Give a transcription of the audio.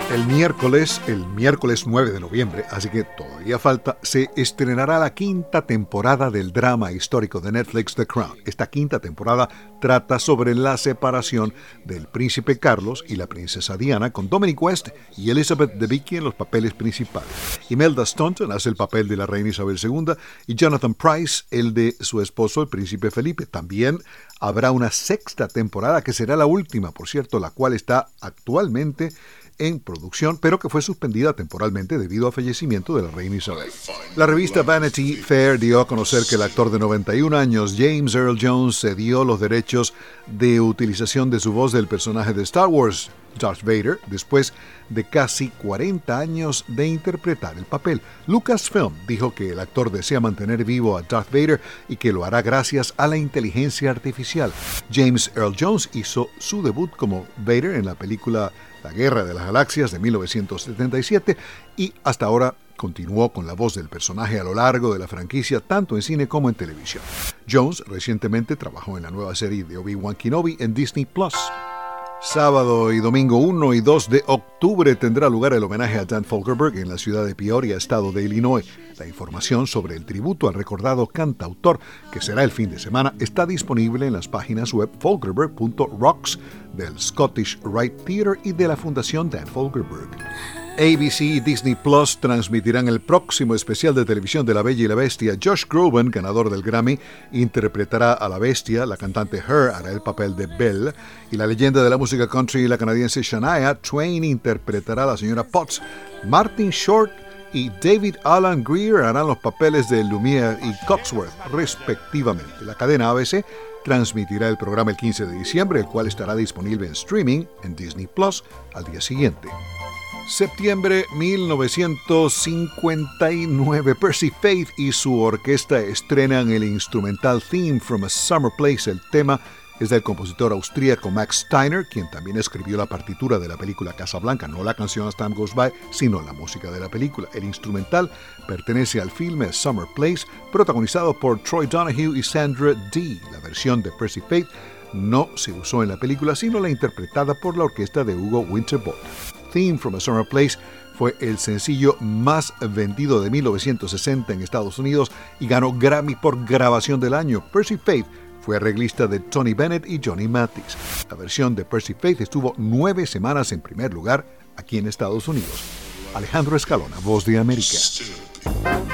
El miércoles 9 de noviembre, así que todavía falta, se estrenará la quinta temporada del drama histórico de Netflix The Crown. Esta quinta temporada trata sobre la separación del príncipe Carlos y la princesa Diana, con Dominic West y Elizabeth Debicki en los papeles principales. Imelda Staunton hace el papel de la reina Isabel II y Jonathan Pryce el de su esposo, el príncipe Felipe. También habrá una sexta temporada, que será la última, por cierto, la cual está actualmente en producción, pero que fue suspendida temporalmente debido al fallecimiento de la reina Isabel. La revista Vanity Fair dio a conocer que el actor de 91 años, James Earl Jones, cedió los derechos de utilización de su voz del personaje de Star Wars, Darth Vader, después de casi 40 años de interpretar el papel. Lucasfilm dijo que el actor desea mantener vivo a Darth Vader y que lo hará gracias a la inteligencia artificial. James Earl Jones hizo su debut como Vader en la película La Guerra de las Galaxias de 1977 y hasta ahora continuó con la voz del personaje a lo largo de la franquicia, tanto en cine como en televisión. Jones recientemente trabajó en la nueva serie de Obi-Wan Kenobi en Disney+. Sábado y domingo 1 y 2 de octubre tendrá lugar el homenaje a Dan Fogelberg en la ciudad de Peoria, estado de Illinois. La información sobre el tributo al recordado cantautor, que será el fin de semana, está disponible en las páginas web fogelberg.rocks, del Scottish Rite Theatre y de la Fundación Dan Fogelberg. ABC y Disney Plus transmitirán el próximo especial de televisión de La Bella y la Bestia. Josh Groban, ganador del Grammy, interpretará a la bestia. La cantante Her hará el papel de Belle. Y la leyenda de la música country, la canadiense Shania Twain, interpretará a la señora Potts. Martin Short y David Alan Grier harán los papeles de Lumiere y Cogsworth, respectivamente. La cadena ABC transmitirá el programa el 15 de diciembre, el cual estará disponible en streaming en Disney Plus al día siguiente. Septiembre 1959, Percy Faith y su orquesta estrenan el instrumental Theme from a Summer Place. El tema es del compositor austríaco Max Steiner, quien también escribió la partitura de la película Casablanca, no la canción As Time Goes By, sino la música de la película. El instrumental pertenece al filme Summer Place, protagonizado por Troy Donahue y Sandra Dee. La versión de Percy Faith no se usó en la película, sino la interpretada por la orquesta de Hugo Winterborn. Theme from a Summer Place fue el sencillo más vendido de 1960 en Estados Unidos y ganó Grammy por grabación del año. Percy Faith fue arreglista de Tony Bennett y Johnny Mathis. La versión de Percy Faith estuvo 9 semanas en primer lugar aquí en Estados Unidos. Alejandro Escalona, Voz de América.